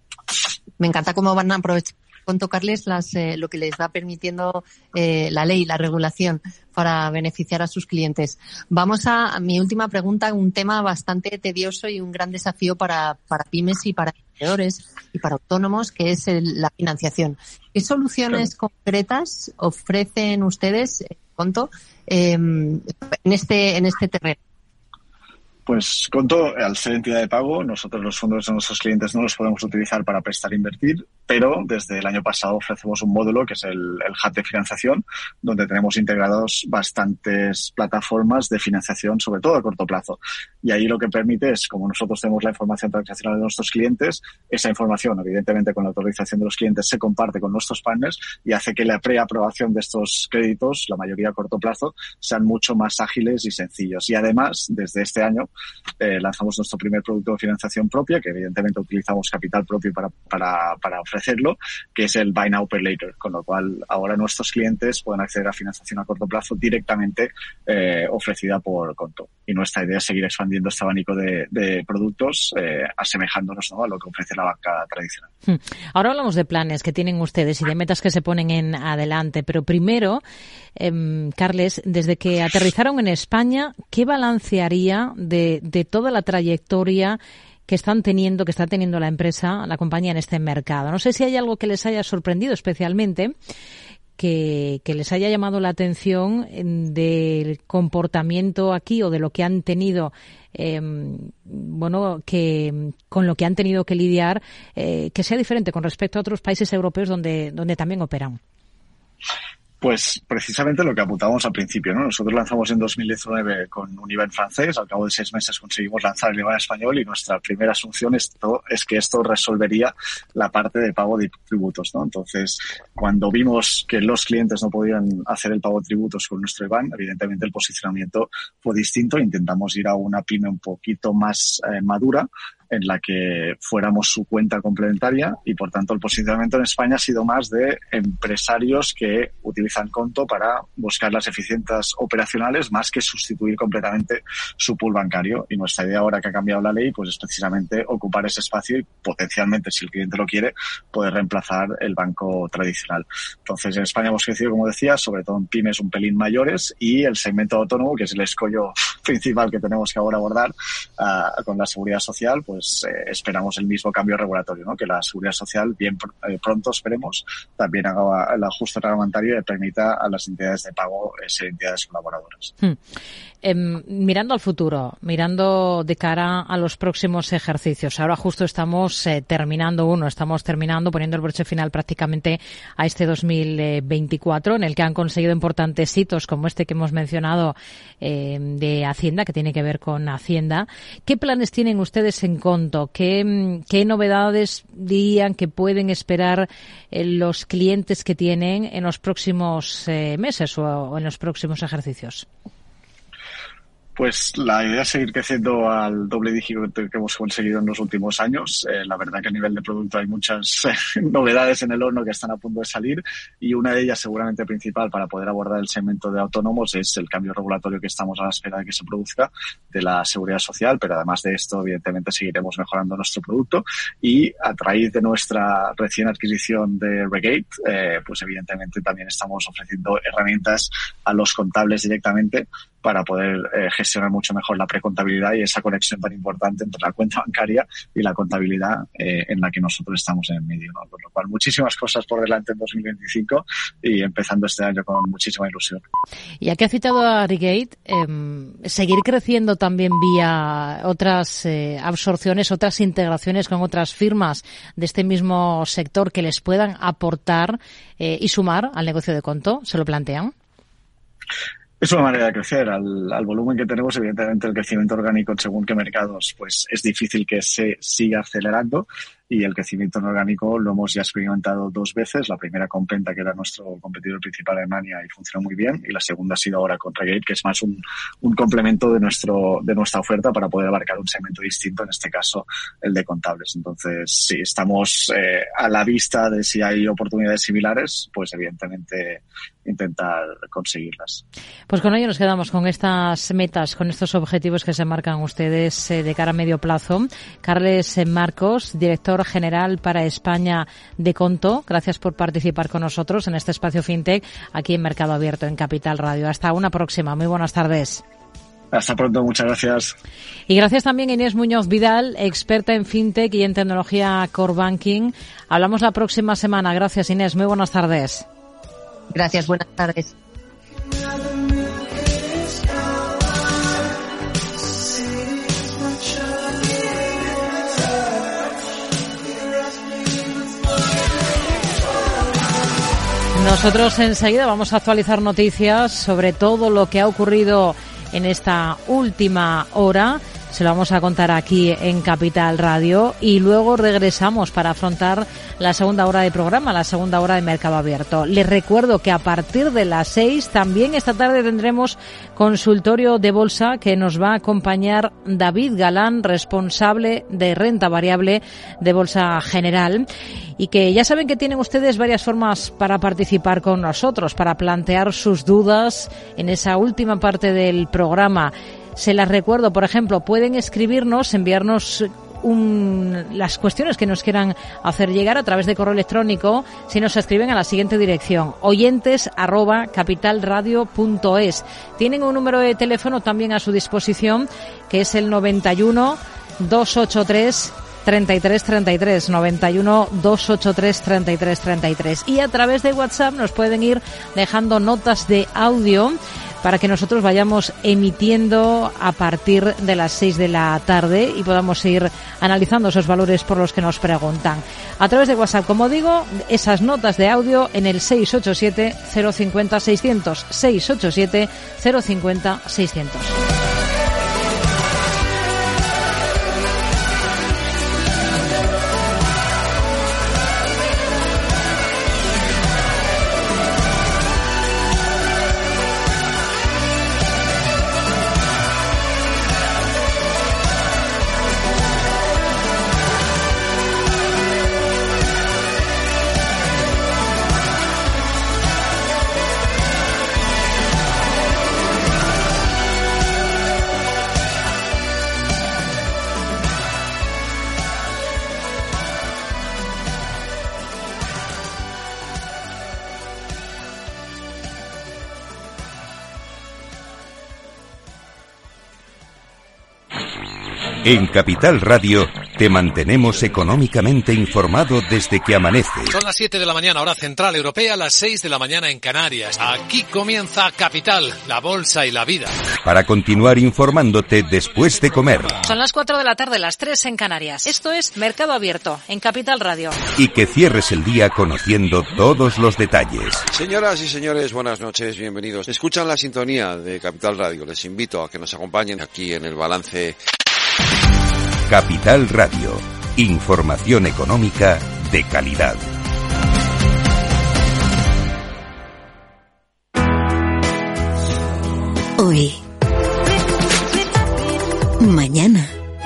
Me encanta cómo van a aprovechar con tocarles las, eh, lo que les va permitiendo eh, la ley, la regulación, para beneficiar a sus clientes. Vamos a, a mi última pregunta, un tema bastante tedioso y un gran desafío para, para pymes y para emprendedores y para autónomos, que es el, la financiación. ¿Qué soluciones claro. concretas ofrecen ustedes, Conto, eh, en este en este terreno? Pues Conto, al ser entidad de pago, nosotros los fondos de nuestros clientes no los podemos utilizar para prestar e invertir, pero desde el año pasado ofrecemos un módulo que es el, el Hub de financiación, donde tenemos integrados bastantes plataformas de financiación, sobre todo a corto plazo. Y ahí lo que permite es, como nosotros tenemos la información transaccional de nuestros clientes, esa información, evidentemente con la autorización de los clientes, se comparte con nuestros partners y hace que la preaprobación de estos créditos, la mayoría a corto plazo, sean mucho más ágiles y sencillos. Y además, desde este año, Eh, lanzamos nuestro primer producto de financiación propia, que evidentemente utilizamos capital propio para, para, para ofrecerlo, que es el Buy Now Pay Later, con lo cual ahora nuestros clientes pueden acceder a financiación a corto plazo directamente eh, ofrecida por Conto. Y nuestra idea es seguir expandiendo este abanico de, de productos, eh, asemejándonos, ¿no?, a lo que ofrece la banca tradicional. Ahora hablamos de planes que tienen ustedes y de metas que se ponen en adelante, pero primero, eh, Carles, desde que aterrizaron en España, ¿qué balance haría de de toda la trayectoria que están teniendo, que está teniendo la empresa, la compañía en este mercado? No sé si hay algo que les haya sorprendido especialmente, que, que les haya llamado la atención del comportamiento aquí o de lo que han tenido, eh, bueno, que con lo que han tenido que lidiar, eh, que sea diferente con respecto a otros países europeos donde, donde también operan. Pues precisamente lo que apuntábamos al principio, ¿no? Nosotros lanzamos en dos mil diecinueve con un I B A N francés, al cabo de seis meses conseguimos lanzar el I B A N español y nuestra primera asunción esto, es que esto resolvería la parte de pago de tributos, ¿no? Entonces, cuando vimos que los clientes no podían hacer el pago de tributos con nuestro I B A N, evidentemente el posicionamiento fue distinto e intentamos ir a una pyme un poquito más eh, madura, en la que fuéramos su cuenta complementaria, y por tanto el posicionamiento en España ha sido más de empresarios que utilizan Conto para buscar las eficiencias operacionales más que sustituir completamente su pool bancario. Y nuestra idea ahora que ha cambiado la ley pues es precisamente ocupar ese espacio y potencialmente, si el cliente lo quiere, poder reemplazar el banco tradicional. Entonces en España hemos crecido, como decía, sobre todo en pymes un pelín mayores, y el segmento autónomo, que es el escollo principal que tenemos que ahora abordar uh, con la seguridad social, pues Pues eh, esperamos el mismo cambio regulatorio, ¿no? Que la seguridad social, bien eh, pronto esperemos, también haga el ajuste reglamentario y permita a las entidades de pago eh, ser entidades colaboradoras. Hmm. Eh, mirando al futuro, mirando de cara a los próximos ejercicios, ahora justo estamos eh, terminando uno, estamos terminando, poniendo el broche final prácticamente a este dos mil veinticuatro, en el que han conseguido importantes hitos como este que hemos mencionado eh, de Hacienda, que tiene que ver con Hacienda. ¿Qué planes tienen ustedes en Conto? ¿Qué, qué novedades dirían que pueden esperar eh, los clientes que tienen en los próximos eh, meses o, o en los próximos ejercicios? Pues la idea es seguir creciendo al doble dígito que hemos conseguido en los últimos años. Eh, la verdad que a nivel de producto hay muchas eh, novedades en el horno que están a punto de salir, y una de ellas seguramente principal para poder abordar el segmento de autónomos es el cambio regulatorio que estamos a la espera de que se produzca de la seguridad social, pero además de esto evidentemente seguiremos mejorando nuestro producto, y a raíz de nuestra recién adquisición de Regate, eh, pues evidentemente también estamos ofreciendo herramientas a los contables directamente para poder eh, gestionar mucho mejor la precontabilidad y esa conexión tan importante entre la cuenta bancaria y la contabilidad eh, en la que nosotros estamos en el medio, ¿no? Por lo cual, muchísimas cosas por delante en dos mil veinticinco y empezando este año con muchísima ilusión. Ya que ha citado a Regate, eh, seguir creciendo también vía otras eh, absorciones, otras integraciones con otras firmas de este mismo sector que les puedan aportar eh, y sumar al negocio de Conto, ¿se lo plantean? Es una manera de crecer. Al, al volumen que tenemos, evidentemente el crecimiento orgánico según qué mercados, pues es difícil que se siga acelerando, y el crecimiento orgánico lo hemos ya experimentado dos veces. La primera con Penta, que era nuestro competidor principal en Alemania y funcionó muy bien, y la segunda ha sido ahora con Regate, que es más un, un complemento de nuestro de nuestra oferta para poder abarcar un segmento distinto, en este caso el de contables. Entonces, sí, estamos eh, a la vista de si hay oportunidades similares, pues evidentemente intentar conseguirlas. Pues con ello nos quedamos con estas metas, con estos objetivos que se marcan ustedes eh, de cara a medio plazo. Carles Marcos, director general para España de Conto, gracias por participar con nosotros en este espacio FinTech aquí en Mercado Abierto, en Capital Radio. Hasta una próxima. Muy buenas tardes. Hasta pronto, muchas gracias. Y gracias también a Inés Muñoz Vidal, experta en FinTech y en tecnología Core Banking. Hablamos la próxima semana. Gracias, Inés. Muy buenas tardes. Gracias, buenas tardes. Nosotros enseguida vamos a actualizar noticias sobre todo lo que ha ocurrido en esta última hora. Se lo vamos a contar aquí en Capital Radio y luego regresamos para afrontar la segunda hora de programa, la segunda hora de Mercado Abierto. Les recuerdo que a partir de las seis también esta tarde tendremos consultorio de bolsa que nos va a acompañar David Galán, responsable de renta variable de Bolsa General. Y que ya saben que tienen ustedes varias formas para participar con nosotros, para plantear sus dudas en esa última parte del programa. Se las recuerdo, por ejemplo, pueden escribirnos, enviarnos un, las cuestiones que nos quieran hacer llegar a través de correo electrónico, si nos escriben a la siguiente dirección, oyentes arroba capitalradio punto es. Tienen un número de teléfono también a su disposición, que es el noventa y uno, doscientos ochenta y tres, treinta y tres treinta y tres, noventa y uno, doscientos ochenta y tres, treinta y tres treinta y tres. Y a través de WhatsApp nos pueden ir dejando notas de audio para que nosotros vayamos emitiendo a partir de las seis de la tarde y podamos ir analizando esos valores por los que nos preguntan. A través de WhatsApp, como digo, esas notas de audio en el seis ocho siete, cero cinco cero, seiscientos, seis ocho siete, cero cinco cero, seiscientos. En Capital Radio te mantenemos económicamente informado desde que amanece. Son las siete de la mañana, hora central europea, las seis de la mañana en Canarias. Aquí comienza Capital, la bolsa y la vida. Para continuar informándote después de comer. Son las cuatro de la tarde, las tres en Canarias. Esto es Mercado Abierto, en Capital Radio. Y que cierres el día conociendo todos los detalles. Señoras y señores, buenas noches, bienvenidos. Escuchan la sintonía de Capital Radio. Les invito a que nos acompañen aquí en el balance. Capital Radio. Información económica de calidad. Hoy, Mañana.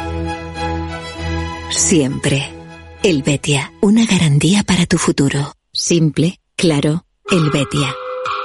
Siempre. Helvetia, una garantía para tu futuro. Simple, claro, Helvetia.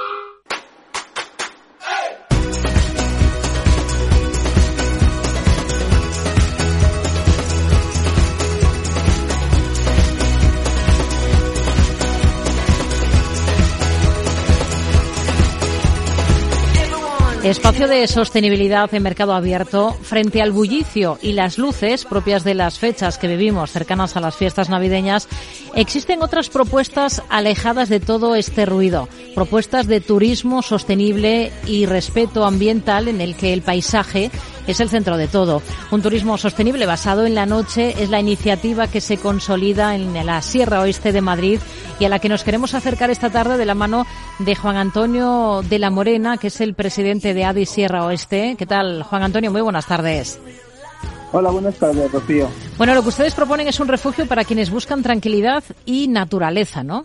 Espacio de sostenibilidad en mercado abierto frente al bullicio y las luces propias de las fechas que vivimos cercanas a las fiestas navideñas. Existen otras propuestas alejadas de todo este ruido, propuestas de turismo sostenible y respeto ambiental en el que el paisaje es el centro de todo. Un turismo sostenible basado en la noche es la iniciativa que se consolida en la Sierra Oeste de Madrid y a la que nos queremos acercar esta tarde de la mano de Juan Antonio de la Morena, que es el presidente de A D I Sierra Oeste. ¿Qué tal, Juan Antonio? Muy buenas tardes. Hola, buenas tardes, Rocío. Bueno, lo que ustedes proponen es un refugio para quienes buscan tranquilidad y naturaleza, ¿no?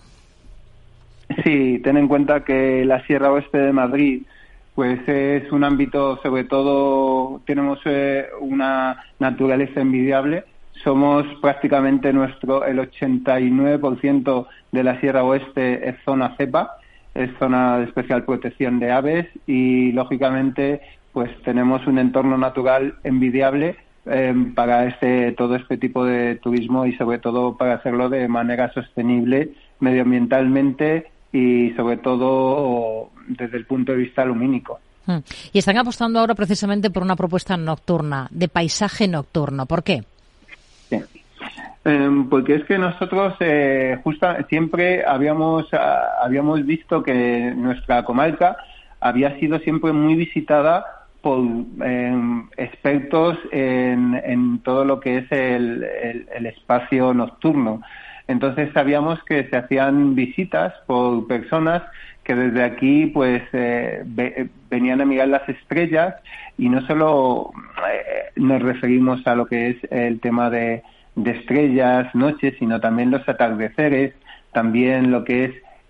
Sí, ten en cuenta que la Sierra Oeste de Madrid pues es un ámbito, sobre todo tenemos eh, una naturaleza envidiable. Somos prácticamente nuestro, el ochenta y nueve por ciento de la Sierra Oeste es zona cepa, es zona de especial protección de aves y, lógicamente, pues tenemos un entorno natural envidiable eh, para este todo este tipo de turismo y, sobre todo, para hacerlo de manera sostenible medioambientalmente y, sobre todo, desde el punto de vista lumínico. Y están apostando ahora precisamente por una propuesta nocturna, de paisaje nocturno. ¿Por qué? Sí. Eh, porque es que nosotros eh, justo siempre habíamos a, habíamos visto que nuestra comarca había sido siempre muy visitada por eh, expertos en, en todo lo que es el, el, el espacio nocturno. Entonces sabíamos que se hacían visitas por personas que desde aquí pues eh, ve, venían a mirar las estrellas y no solo eh, nos referimos a lo que es el tema de, de estrellas, noches, sino también los atardeceres, también lo que es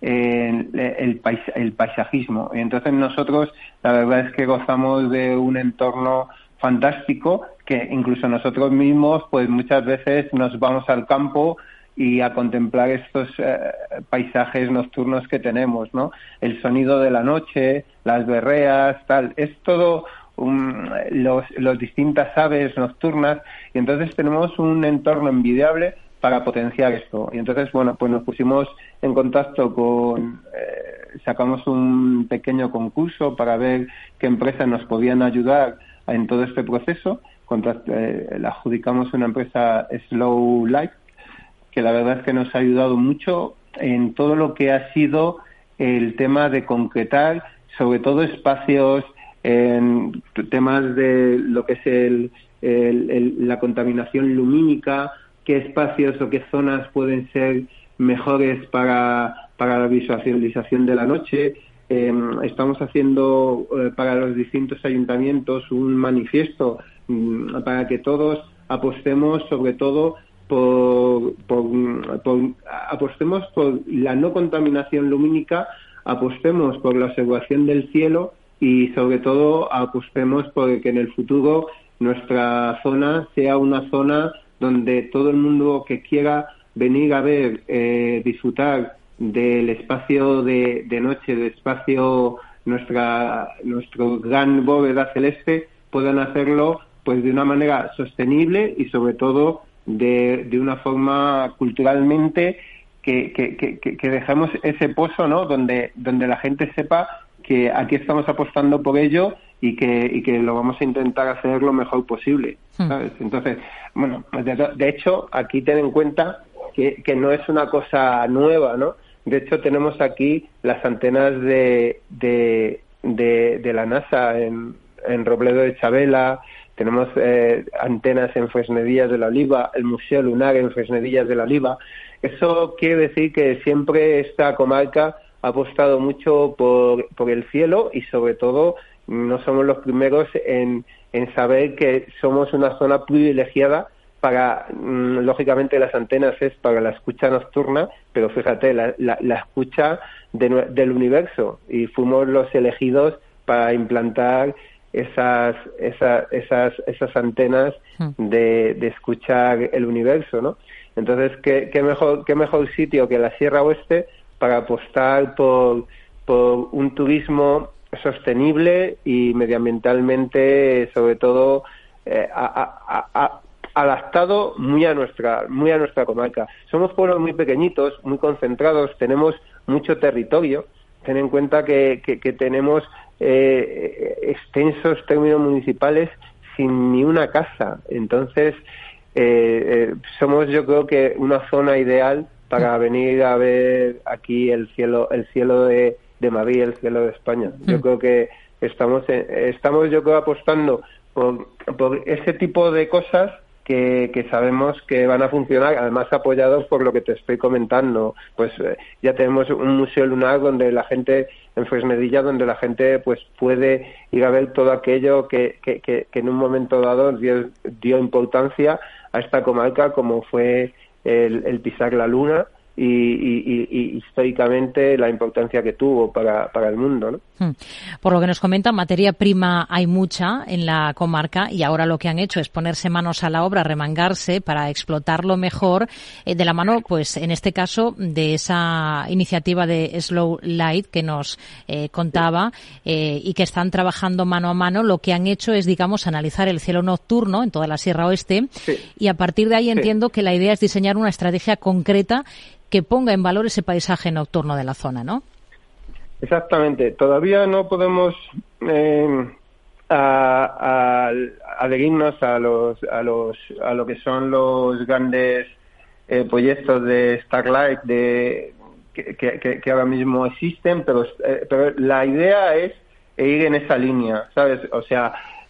eh, el, el, pais, el paisajismo. Y entonces nosotros la verdad es que gozamos de un entorno fantástico que incluso nosotros mismos pues muchas veces nos vamos al campo y a contemplar estos eh, paisajes nocturnos que tenemos, ¿no? El sonido de la noche, las berreas, tal, es todo um, los, los distintas aves nocturnas y entonces tenemos un entorno envidiable para potenciar esto. Y entonces, bueno, pues nos pusimos en contacto con, eh, sacamos un pequeño concurso para ver qué empresas nos podían ayudar en todo este proceso. Contra, eh, le adjudicamos una empresa Slow Life, que la verdad es que nos ha ayudado mucho en todo lo que ha sido el tema de concretar, sobre todo espacios, en temas de lo que es el, el, el, la contaminación lumínica, qué espacios o qué zonas pueden ser mejores para, para la visualización de la noche. Eh, estamos haciendo eh, para los distintos ayuntamientos un manifiesto mm, para que todos apostemos sobre todo Por, por, por apostemos por la no contaminación lumínica, apostemos por la observación del cielo y sobre todo apostemos por que en el futuro nuestra zona sea una zona donde todo el mundo que quiera venir a ver, eh, disfrutar del espacio de, de noche, del espacio, nuestra nuestro gran bóveda celeste, puedan hacerlo pues de una manera sostenible y sobre todo de, de una forma culturalmente que, que, que, que dejemos ese pozo, ¿no? Donde, donde la gente sepa que aquí estamos apostando por ello y que, y que lo vamos a intentar hacer lo mejor posible, ¿sabes? Entonces, bueno, de, de hecho, aquí ten en cuenta que, que no es una cosa nueva, ¿no? De hecho, tenemos aquí las antenas de, de, de, de la NASA en, en Robledo de Chabela. Tenemos eh, antenas en Fresnedillas de la Oliva, el Museo Lunar en Fresnedillas de la Oliva. Eso quiere decir que siempre esta comarca ha apostado mucho por, por el cielo y sobre todo no somos los primeros en, en saber que somos una zona privilegiada para, mmm, lógicamente las antenas es para la escucha nocturna, pero fíjate, la, la, la escucha de, del universo, y fuimos los elegidos para implantar esas esas esas, esas antenas de, de escuchar el universo, ¿no? Entonces, ¿qué, qué mejor qué mejor sitio que la Sierra Oeste para apostar por por un turismo sostenible y medioambientalmente, sobre todo, eh, a, a, a, adaptado muy a nuestra muy a nuestra comarca. Somos pueblos muy pequeñitos, muy concentrados, tenemos mucho territorio. Ten en cuenta que, que, que tenemos eh, extensos términos municipales sin ni una casa. Entonces, eh, eh, somos, yo creo que una zona ideal para venir a ver aquí el cielo, el cielo de, de Madrid, el cielo de España. Yo creo que estamos, estamos, yo creo, apostando por, por ese tipo de cosas que, que sabemos que van a funcionar, además apoyados por lo que te estoy comentando. Pues eh, ya tenemos un museo lunar donde la gente, en Fresnedilla, donde la gente pues puede ir a ver todo aquello que, que, que, que en un momento dado dio, dio importancia a esta comarca, como fue el, el pisar la luna y, y, y históricamente la importancia que tuvo para, para el mundo, ¿no? Por lo que nos comenta, materia prima hay mucha en la comarca y ahora lo que han hecho es ponerse manos a la obra, remangarse para explotarlo mejor, eh, de la mano, pues en este caso, de esa iniciativa de Slow Light que nos eh, contaba eh, y que están trabajando mano a mano. Lo que han hecho es, digamos, analizar el cielo nocturno en toda la Sierra Oeste, sí. Y a partir de ahí sí. Entiendo que la idea es diseñar una estrategia concreta que ponga en valor ese paisaje nocturno de la zona, ¿no? Exactamente. Todavía no podemos eh, a, a, adherirnos a los a los a lo que son los grandes eh, proyectos de Starlight de que, que, que ahora mismo existen, pero eh, pero la idea es ir en esa línea, ¿sabes? O sea,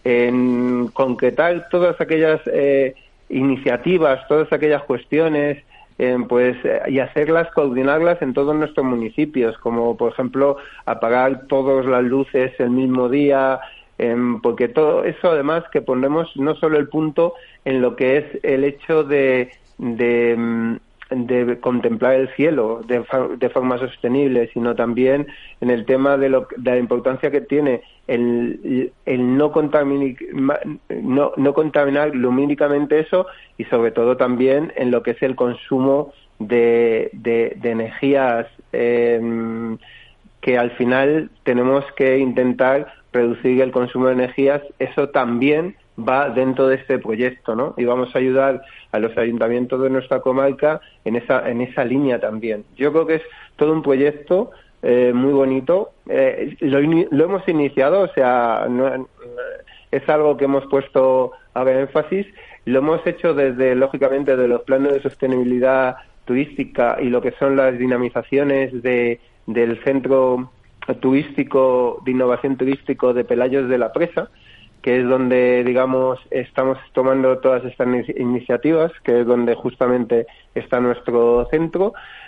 en concretar todas aquellas eh, iniciativas, todas aquellas cuestiones. Eh, pues eh, y hacerlas, coordinarlas en todos nuestros municipios, como por ejemplo apagar todas las luces el mismo día, eh, porque todo eso además que ponemos no solo el punto en lo que es el hecho de de, de contemplar el cielo de, de forma sostenible, sino también en el tema de, lo, de la importancia que tiene el, el no, contaminar, no, no contaminar lumínicamente eso, y sobre todo también en lo que es el consumo de, de, de energías eh, que al final tenemos que intentar reducir el consumo de energías. Eso también va dentro de este proyecto, ¿no? Y vamos a ayudar a los ayuntamientos de nuestra comarca en esa en esa línea también. Yo creo que es todo un proyecto eh, muy bonito. Eh, lo, lo hemos iniciado, o sea, no, es algo que hemos puesto ahora énfasis. Lo hemos hecho desde, lógicamente, de los planes de sostenibilidad turística y lo que son las dinamizaciones de del centro turístico de innovación turístico de Pelayos de la Presa, que es donde, digamos, estamos tomando todas estas iniciativas, que es donde justamente está nuestro centro,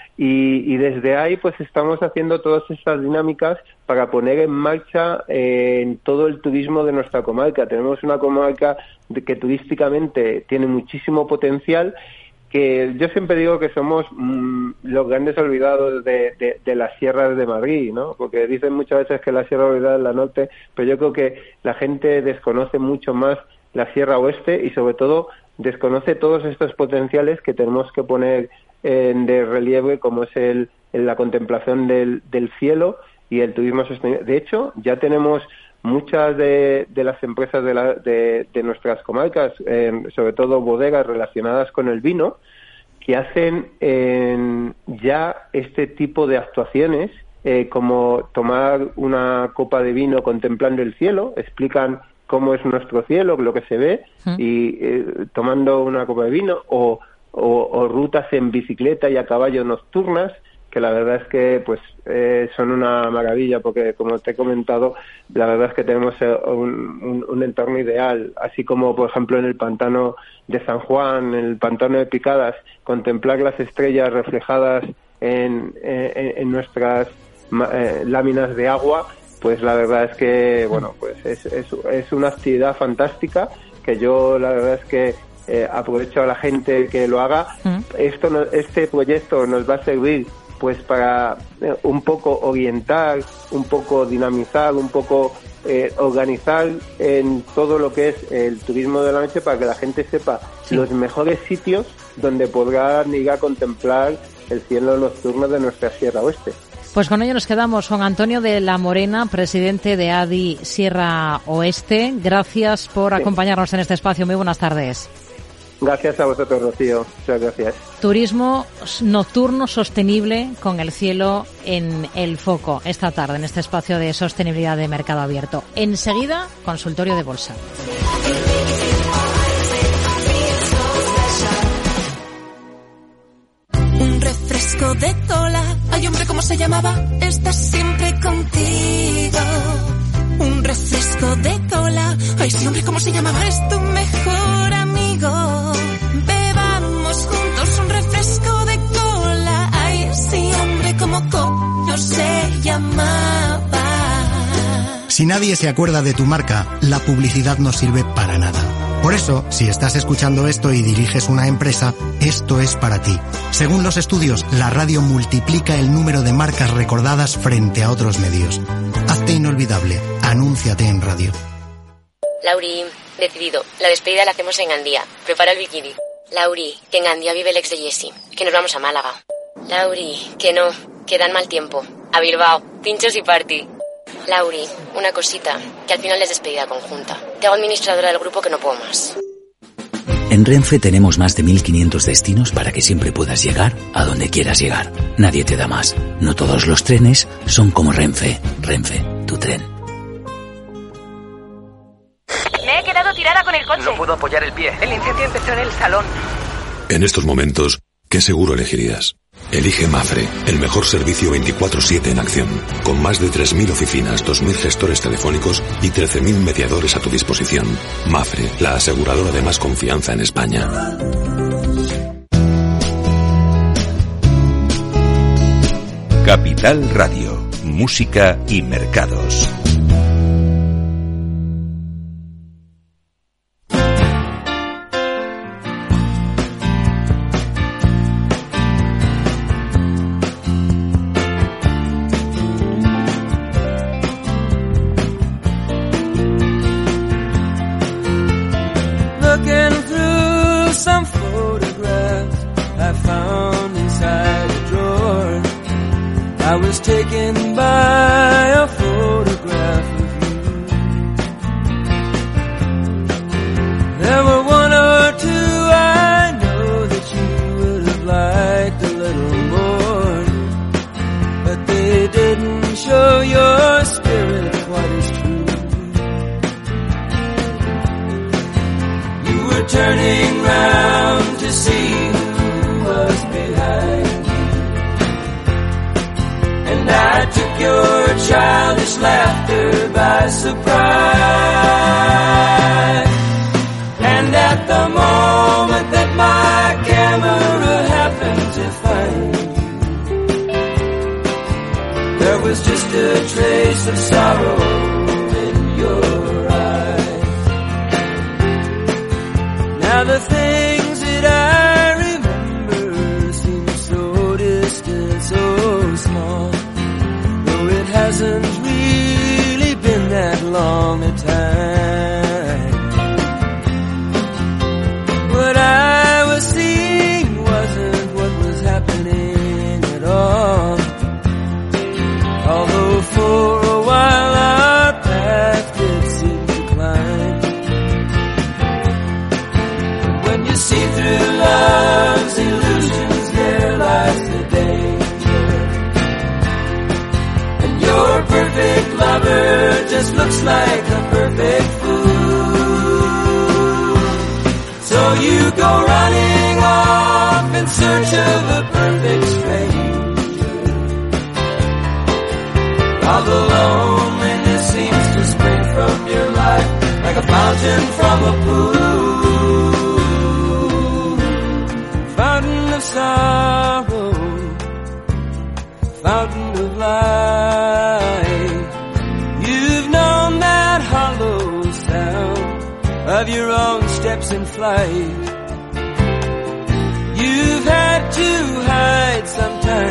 y, y desde ahí pues estamos haciendo todas estas dinámicas para poner en marcha eh, en todo el turismo de nuestra comarca. Tenemos una comarca de, que turísticamente tiene muchísimo potencial, que yo siempre digo que somos mmm, los grandes olvidados de, de, de las sierras de Madrid, ¿no? Porque dicen muchas veces que la sierra olvidada es la norte, pero yo creo que la gente desconoce mucho más la sierra oeste y sobre todo desconoce todos estos potenciales que tenemos que poner en de relieve, como es el, en la contemplación del, del cielo y el turismo sostenible. De hecho, ya tenemos muchas de, de las empresas de, la, de, de nuestras comarcas, eh, sobre todo bodegas relacionadas con el vino, que hacen eh, ya este tipo de actuaciones, eh, como tomar una copa de vino contemplando el cielo, explican cómo es nuestro cielo, lo que se ve, ¿sí? y eh, tomando una copa de vino, o, o, o rutas en bicicleta y a caballo nocturnas, que la verdad es que pues eh, son una maravilla, porque como te he comentado, la verdad es que tenemos un, un, un entorno ideal, así como por ejemplo en el pantano de San Juan, en el pantano de Picadas, contemplar las estrellas reflejadas en, en, en nuestras eh, láminas de agua, pues la verdad es que bueno, pues es, es, es una actividad fantástica que yo la verdad es que eh, aprovecho a la gente que lo haga. Mm. Esto no, este proyecto nos va a servir pues para eh, un poco orientar, un poco dinamizar, un poco eh, organizar en todo lo que es el turismo de la noche para que la gente sepa sí. los mejores sitios donde podrán ir a contemplar el cielo nocturno de nuestra Sierra Oeste. Pues con ello nos quedamos. Juan Antonio de la Morena, presidente de A D I Sierra Oeste. Gracias por sí. acompañarnos en este espacio. Muy buenas tardes. Gracias a vosotros, Rocío. Muchas gracias. Turismo nocturno sostenible con el cielo en el foco esta tarde en este espacio de sostenibilidad de Mercado Abierto. Enseguida, consultorio de bolsa. Un refresco de cola. Ay, hombre, ¿cómo se llamaba? Está siempre contigo. Un refresco de cola. Ay, sí, hombre, ¿cómo se llamaba? Es tu mejor amigo. Bebamos juntos un refresco de cola. Ay, sí, hombre, ¿cómo coño se llamaba? Si nadie se acuerda de tu marca, la publicidad no sirve para nada. Por eso, si estás escuchando esto y diriges una empresa, esto es para ti. Según los estudios, la radio multiplica el número de marcas recordadas frente a otros medios. Hazte inolvidable. Anúnciate en radio. Lauri, decidido. La despedida la hacemos en Gandía. Prepara el bikini. Lauri, que en Gandía vive el ex de Jessie. Que nos vamos a Málaga. Lauri, que no. Que dan mal tiempo. A Bilbao. Pinchos y party. Lauri, una cosita, que al final es despedida conjunta. Te hago administradora del grupo que no puedo más. En Renfe tenemos más de mil quinientos destinos para que siempre puedas llegar a donde quieras llegar. Nadie te da más. No todos los trenes son como Renfe. Renfe, tu tren. Me he quedado tirada con el coche. No puedo apoyar el pie. El incendio empezó en el salón. En estos momentos, ¿qué seguro elegirías? Elige Mafre, el mejor servicio veinticuatro siete en acción, con más de tres mil oficinas, dos mil gestores telefónicos y trece mil mediadores a tu disposición. Mafre, la aseguradora de más confianza en España. Capital Radio, música y mercados.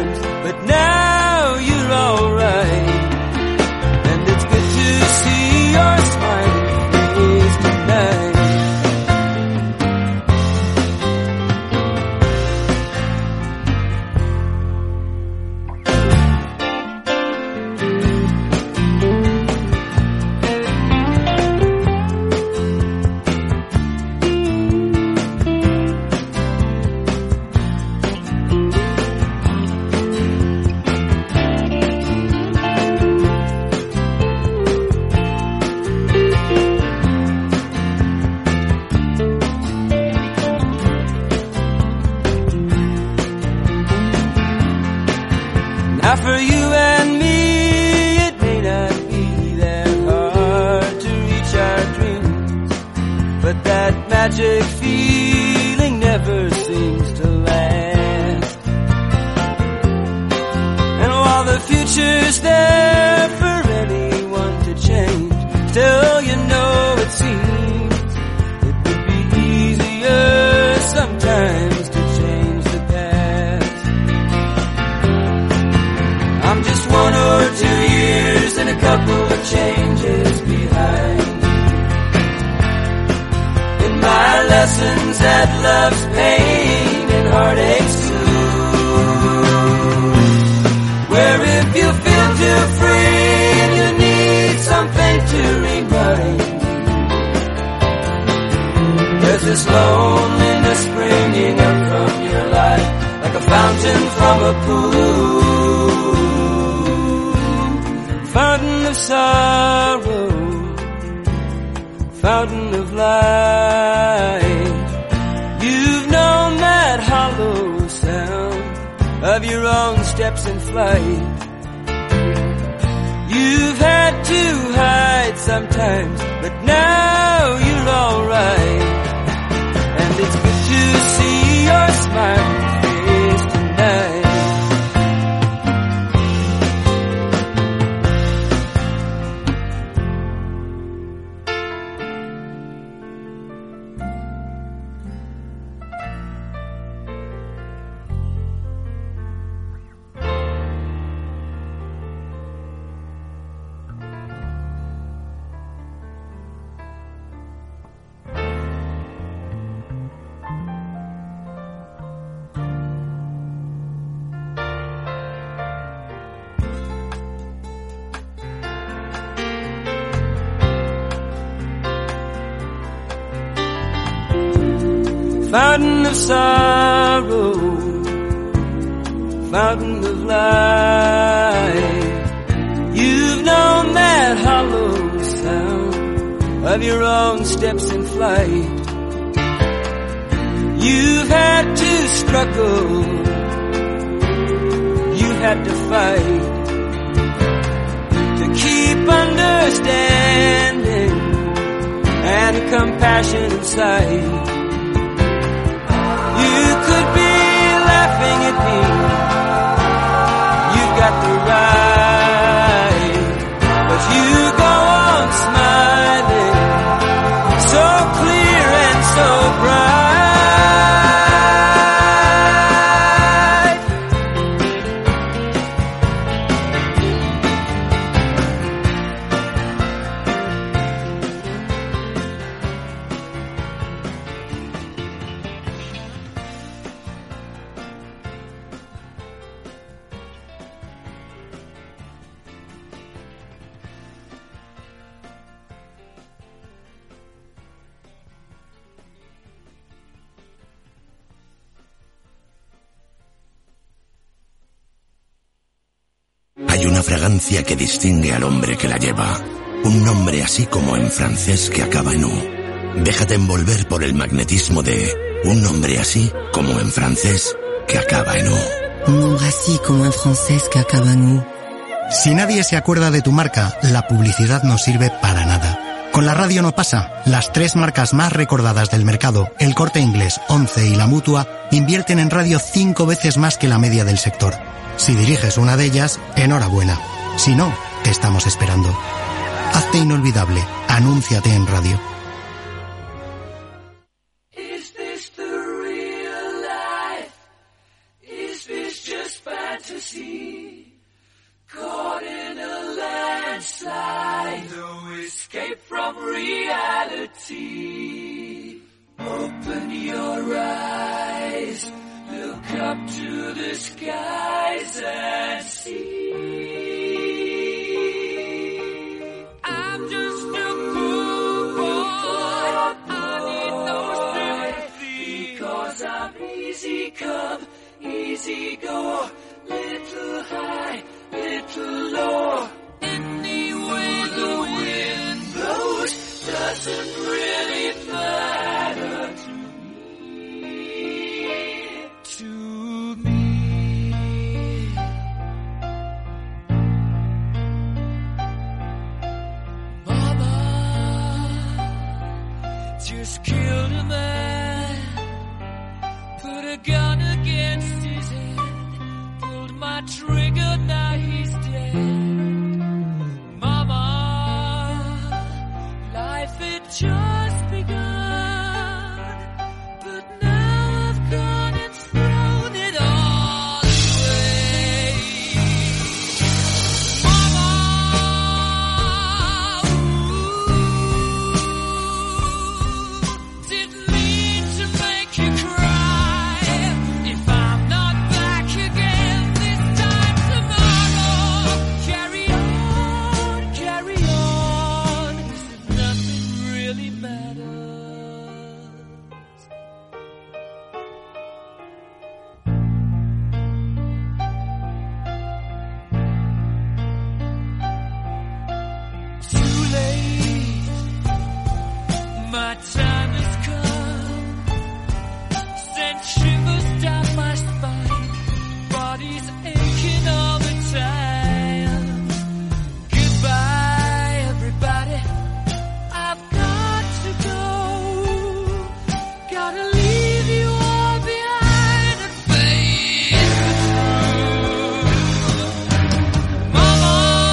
But now you're all right, and it's good to see for you and me, it may not be that hard to reach our dreams, but that magic feeling never seems to last. And while the future's there for anyone to change, still you know it seems it would be easier sometimes to change the past. I'm just one or two years and a couple of changes behind in my lessons at love's pain and heartaches too. Where if you feel too free and you need something to remind, there's this loneliness springing up from your life like a fountain from a pool. Fountain of sorrow, fountain of light. You've known that hollow sound of your own steps in flight. You've had to hide sometimes, but now you're alright. And it's good to see your smiling face tonight. Fountain of sorrow, fountain of light. You've known that hollow sound of your own steps in flight. You've had to struggle, you've had to fight to keep understanding and compassion in sight. You could be laughing at me, you've got the right, but you go on smiling, so clear and so bright. Hay una fragancia que distingue al hombre que la lleva. Un nombre así como en francés que acaba en U. Déjate envolver por el magnetismo de un nombre así como en francés que acaba en U. Un nombre así como en francés que acaba en U. Si nadie se acuerda de tu marca, la publicidad no sirve para nada. Con la radio no pasa. Las tres marcas más recordadas del mercado, El Corte Inglés, Once y La Mutua, invierten en radio cinco veces más que la media del sector. Si diriges una de ellas, enhorabuena. Si no, te estamos esperando. Hazte inolvidable. Anúnciate en radio. Is this the real life? Is this just fantasy? Caught in a landslide, no escape from reality. Open your eyes, look up to the skies and see. I'm just a poor boy, I need no sympathy, because I'm easy come, easy go, little high, little low. Any way the wind blows doesn't really matter to me, to me. gun against his head, pulled my trigger, now he's dead. Mama, life had just begun, but now I've gone and thrown it all away. Mama, ooh, didn't mean to make you cry. If I'm not back again this time tomorrow, carry on, carry on, as if nothing really matters. Too late, my time has come. Sent shivers down my spine, body's aching all the time. Goodbye, everybody, I've got to go. Gotta leave you all behind and face the truth. Mama,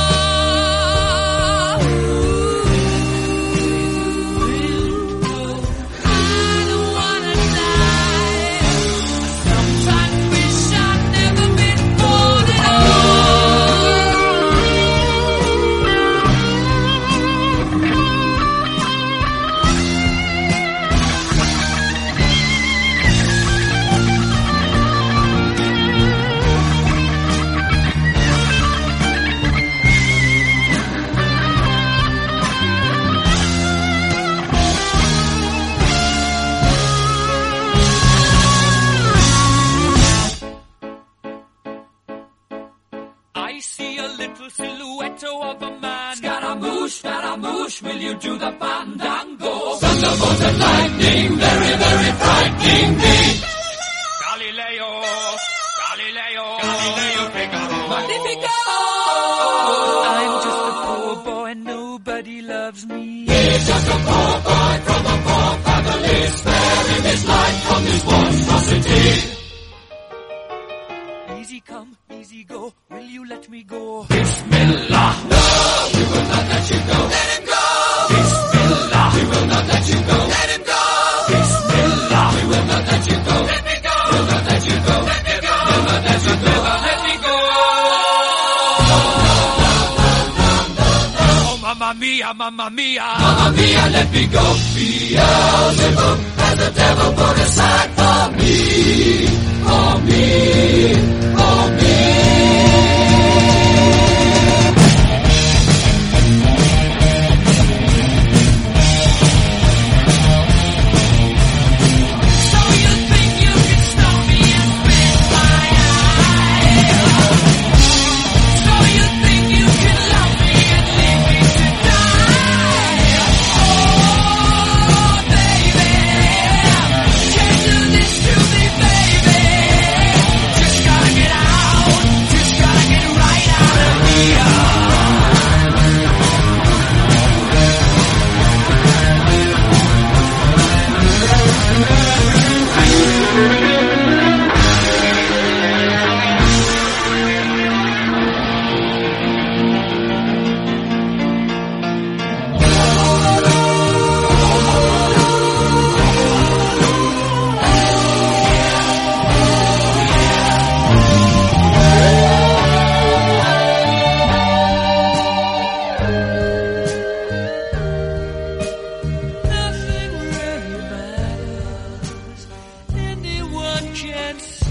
I don't wanna die. Sometimes wish I'd never been born at I see a little silhouette of a man. Scaramouche, Scaramouche, will you do the fandango? Thunderbolt and lightning, very, very frightening me. Galileo, Galileo, Galileo Figaro. Magnifico! I'm just a poor boy, nobody loves me. He's just a poor boy from a poor family, sparing his life from this monstrosity. Easy come, easy go, will you let me go? Bismillah! No, we will not let you go. Let him go! Bismillah! We will not let you go. Let him go! Bismillah! We will not let you go. Let me go! We'll not let you go. Let me go! We'll not let you go. Let me go! Oh, mamma mia, mamma mia! Mamma mia, let me go! Beelzebub has the devil put aside for me. For me. For me. So you think you can stop me and spit my eye? So you think you can love me and leave me to die? Oh, baby, can't do this to me, baby. Just gotta get out, just gotta get right out of here. Nothing really matters. Anyone can see.